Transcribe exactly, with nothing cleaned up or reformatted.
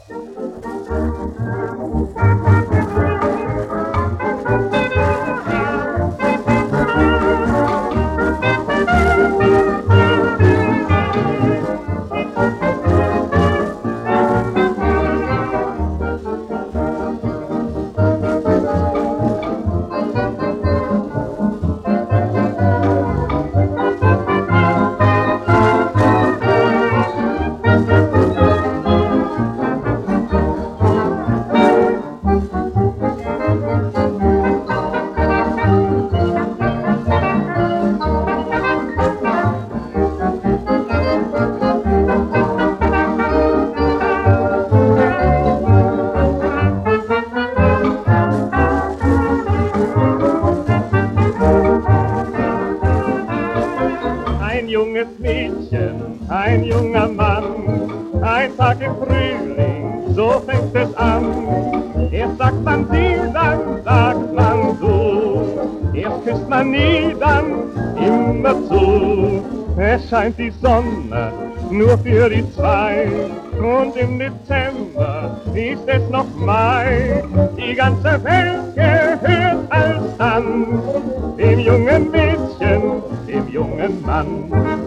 Ein junges Mädchen, ein junger Mann, ein Tag im Frühling, so fängt es an. Erst sagt man sie, dann sagt man so, erst küsst man nie, dann immer zu. Es scheint die Sonne nur für die zwei, und im Dezember ist es noch Mai. Die ganze Welt gehört als an dem jungen Mädchen, dem jungen Mann.